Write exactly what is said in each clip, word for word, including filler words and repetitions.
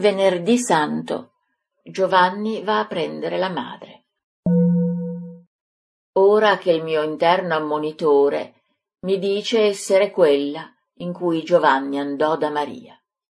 Venerdì Santo. Giovanni va a prendere la madre. Ora che il mio interno ammonitore mi dice essere quella in cui Giovanni andò da Maria.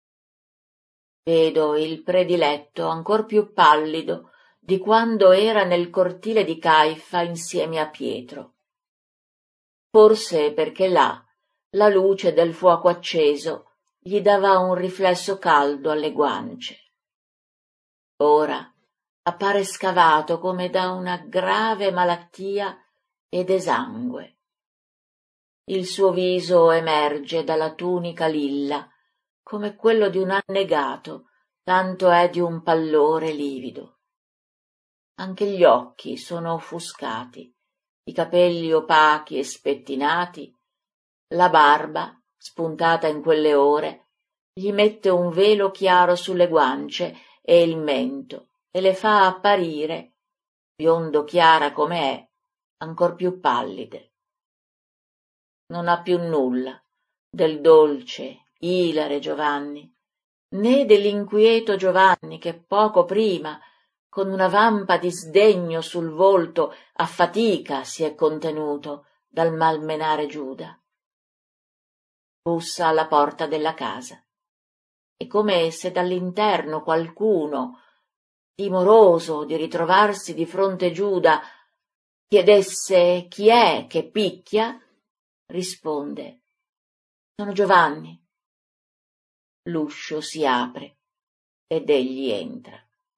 Vedo il prediletto ancor più pallido di quando era nel cortile di Caifa insieme a Pietro. Forse perché là la luce del fuoco acceso gli dava un riflesso caldo alle guance. Ora appare scavato come da una grave malattia ed esangue. Il suo viso emerge dalla tunica lilla come quello di un annegato, tanto è di un pallore livido. Anche gli occhi sono offuscati, i capelli opachi e spettinati, la barba, spuntata in quelle ore, gli mette un velo chiaro sulle guance e il mento e le fa apparire, biondo chiara come è, ancor più pallide. Non ha più nulla del dolce, ilare Giovanni, né dell'inquieto Giovanni che poco prima, con una vampa di sdegno sul volto, a fatica si è contenuto dal malmenare Giuda. Bussa alla porta della casa e come se dall'interno qualcuno, timoroso di ritrovarsi di fronte Giuda, chiedesse chi è che picchia, risponde: «Sono Giovanni». L'uscio si apre ed egli entra.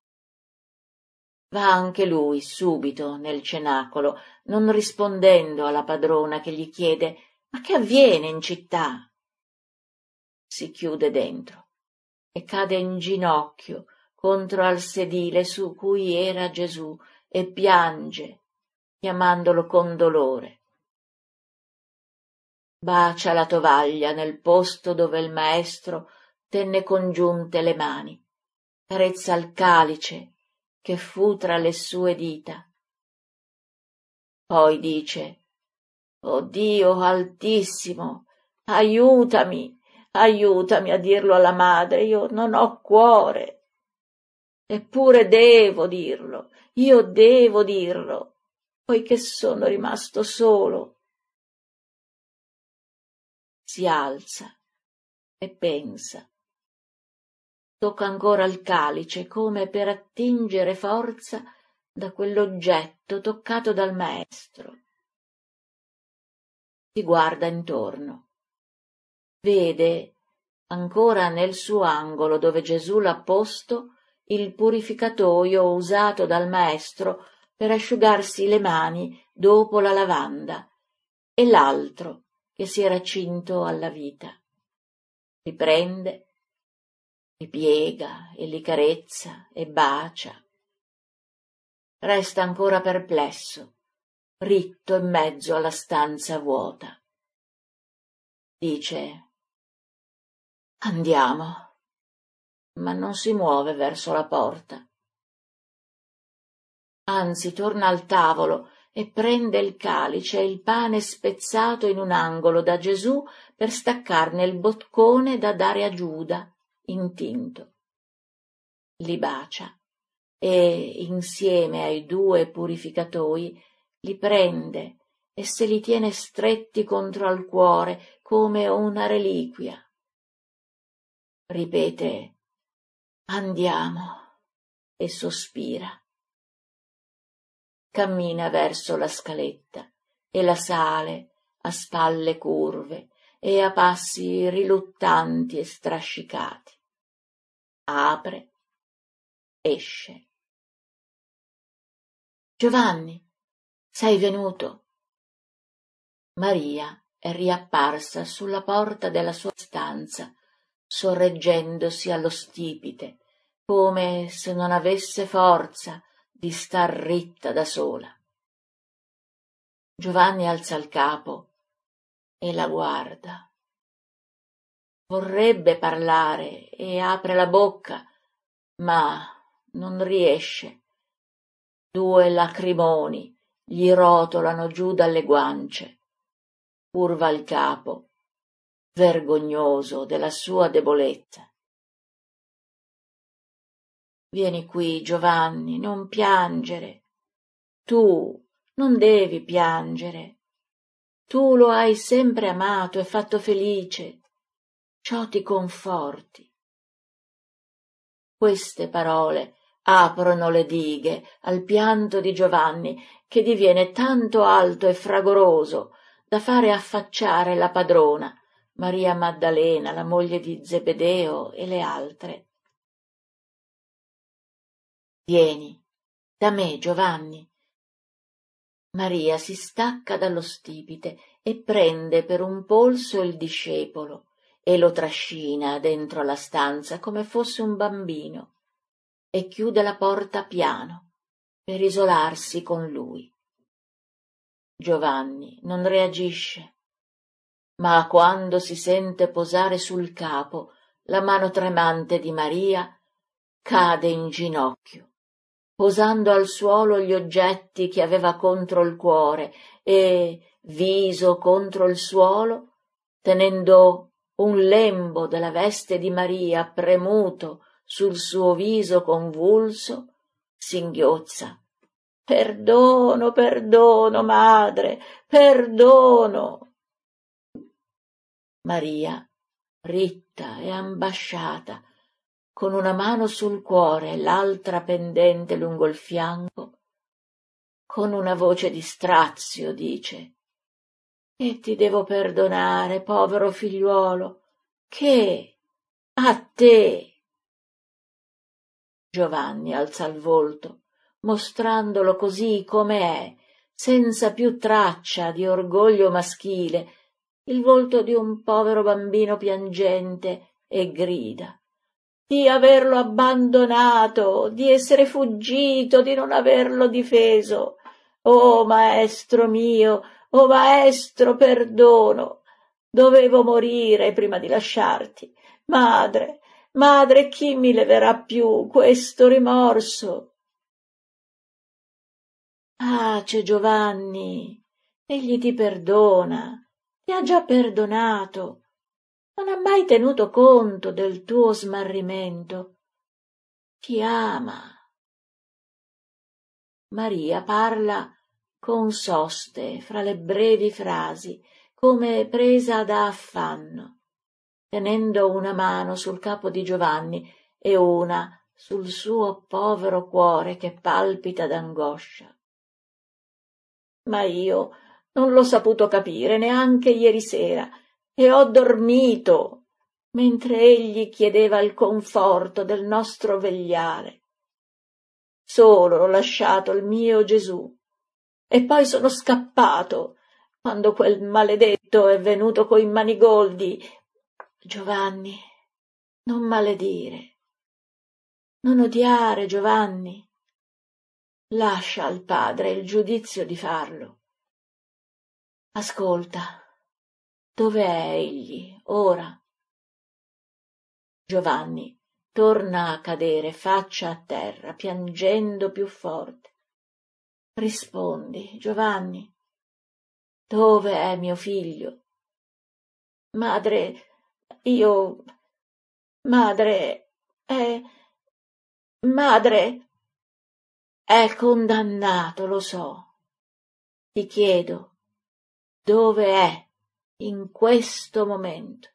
Va anche lui subito nel cenacolo, non rispondendo alla padrona che gli chiede: «Ma che avviene in città?» Si chiude dentro e cade in ginocchio contro al sedile su cui era Gesù e piange, chiamandolo con dolore. Bacia la tovaglia nel posto dove il maestro tenne congiunte le mani, carezza il calice che fu tra le sue dita. Poi dice: «O Dio altissimo, aiutami, aiutami a dirlo alla madre, io non ho cuore. Eppure devo dirlo, io devo dirlo, poiché sono rimasto solo». Si alza e pensa. Tocca ancora il calice come per attingere forza da quell'oggetto toccato dal maestro. Si guarda intorno. Vede, ancora nel suo angolo dove Gesù l'ha posto, il purificatoio usato dal maestro per asciugarsi le mani dopo la lavanda, e l'altro che si era cinto alla vita. Li prende, li piega e li carezza e bacia. Resta ancora perplesso, ritto in mezzo alla stanza vuota. Dice: «Andiamo», ma non si muove verso la porta. Anzi, torna al tavolo e prende il calice e il pane spezzato in un angolo da Gesù per staccarne il boccone da dare a Giuda, intinto. Li bacia e, insieme ai due purificatoi, li prende e se li tiene stretti contro al cuore come una reliquia. Ripete: «Andiamo», e sospira. Cammina verso la scaletta e la sale a spalle curve e a passi riluttanti e strascicati. Apre, esce. «Giovanni, sei venuto?» Maria è riapparsa sulla porta della sua stanza, sorreggendosi allo stipite, come se non avesse forza di star ritta da sola. Giovanni alza il capo e la guarda. Vorrebbe parlare e apre la bocca, ma non riesce. Due lacrimoni gli rotolano giù dalle guance. Curva il capo, vergognoso della sua debolezza. Vieni qui, Giovanni, non piangere. Tu non devi piangere. Tu lo hai sempre amato e fatto felice. Ciò ti conforti. Queste parole aprono le dighe al pianto di Giovanni, che diviene tanto alto e fragoroso da fare affacciare la padrona, Maria Maddalena, la moglie di Zebedeo, e le altre. Vieni da me, Giovanni. Maria si stacca dallo stipite e prende per un polso il discepolo e lo trascina dentro la stanza come fosse un bambino e chiude la porta piano per isolarsi con lui. Giovanni non reagisce, ma quando si sente posare sul capo la mano tremante di Maria, cade in ginocchio, posando al suolo gli oggetti che aveva contro il cuore e, viso contro il suolo, tenendo un lembo della veste di Maria premuto sul suo viso convulso, singhiozza: «Perdono, perdono, madre, perdono!» Maria, ritta e ambasciata, con una mano sul cuore e l'altra pendente lungo il fianco, con una voce di strazio dice: «E ti devo perdonare, povero figliuolo, che a te!» Giovanni alza il volto, mostrandolo così come è, senza più traccia di orgoglio maschile, il volto di un povero bambino piangente, e grida: «Di averlo abbandonato, di essere fuggito, di non averlo difeso! Oh, maestro mio, oh, maestro, perdono! Dovevo morire prima di lasciarti. Madre, madre, chi mi leverà più questo rimorso?» «Pace, Giovanni, egli ti perdona, ti ha già perdonato. Non ha mai tenuto conto del tuo smarrimento. Ti ama». Maria parla con soste fra le brevi frasi, come presa da affanno, tenendo una mano sul capo di Giovanni e una sul suo povero cuore che palpita d'angoscia. «Ma io non l'ho saputo capire neanche ieri sera, e ho dormito mentre egli chiedeva il conforto del nostro vegliare. Solo ho lasciato il mio Gesù, e poi sono scappato quando quel maledetto è venuto coi manigoldi. Giovanni, non maledire, non odiare, Giovanni. Lascia al Padre il giudizio di farlo. Ascolta, dov'è egli ora?» Giovanni torna a cadere faccia a terra, piangendo più forte. «Rispondi, Giovanni, dove è mio figlio?» «Madre, io... madre... è... madre... è condannato, lo so. Ti chiedo, dove è in questo momento?»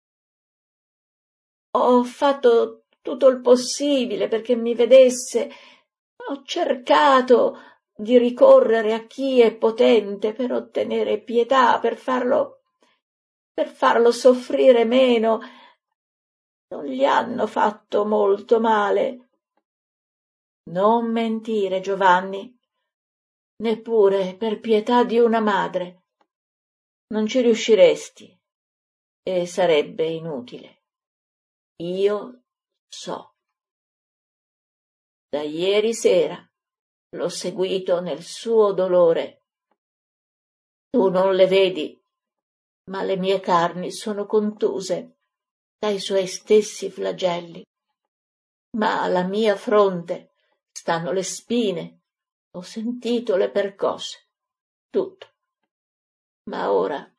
«Ho fatto tutto il possibile perché mi vedesse. Ho cercato di ricorrere a chi è potente per ottenere pietà, per farlo, per farlo soffrire meno. Non gli hanno fatto molto male». «Non mentire, Giovanni, neppure per pietà di una madre. Non ci riusciresti e sarebbe inutile. Io so. Da ieri sera l'ho seguito nel suo dolore. Tu non le vedi, ma le mie carni sono contuse dai suoi stessi flagelli. Ma alla mia fronte stanno le spine, ho sentito le percosse, tutto. Ma ora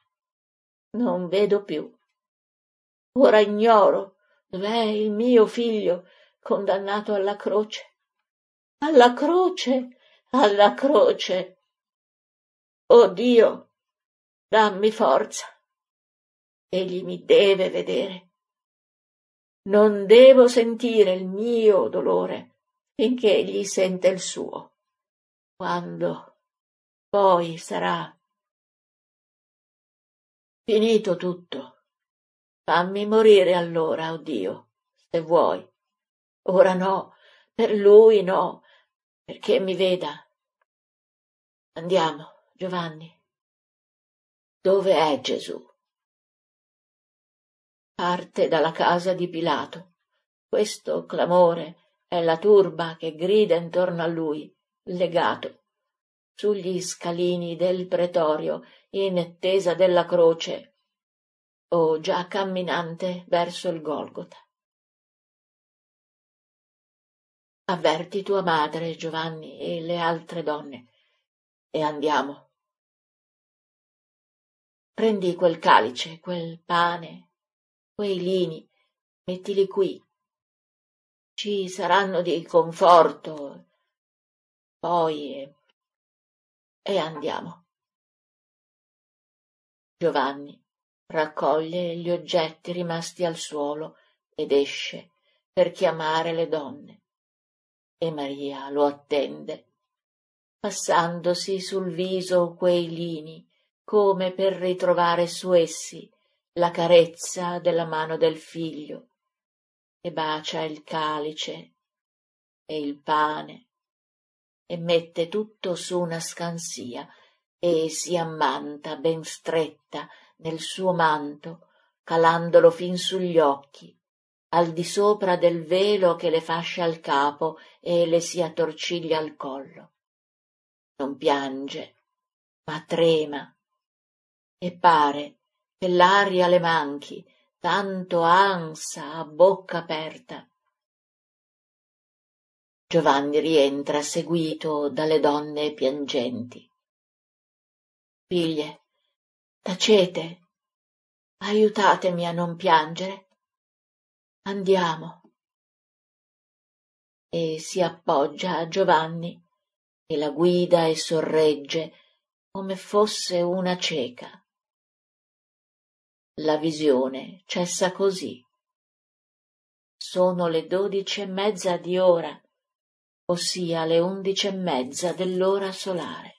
non vedo più. Ora ignoro dov'è il mio figlio, condannato alla croce, alla croce, alla croce. Oh Dio, dammi forza. Egli mi deve vedere. Non devo sentire il mio dolore finché egli sente il suo. Quando poi sarà finito tutto, fammi morire allora, oh Dio, se vuoi. Ora no, per lui no, perché mi veda. Andiamo, Giovanni. Dove è Gesù? Parte dalla casa di Pilato. Questo clamore è la turba che grida intorno a lui, legato, sugli scalini del pretorio, in attesa della croce, o già camminante verso il Golgota. Avverti tua madre, Giovanni, e le altre donne, e andiamo. Prendi quel calice, quel pane, quei lini, mettili qui. Ci saranno di conforto. Poi e, e andiamo. Giovanni raccoglie gli oggetti rimasti al suolo ed esce per chiamare le donne. E Maria lo attende, passandosi sul viso quei lini, come per ritrovare su essi la carezza della mano del figlio, e bacia il calice e il pane, e mette tutto su una scansia, e si ammanta ben stretta nel suo manto, calandolo fin sugli occhi, al di sopra del velo che le fascia il capo e le si attorciglia al collo. Non piange, ma trema, e pare che l'aria le manchi, tanto ansa a bocca aperta. Giovanni rientra seguito dalle donne piangenti. Figlie, tacete, aiutatemi a non piangere. Andiamo. E si appoggia a Giovanni e la guida e sorregge come fosse una cieca. La visione cessa così. Sono le dodici e mezza di ora, ossia le undici e mezza dell'ora solare.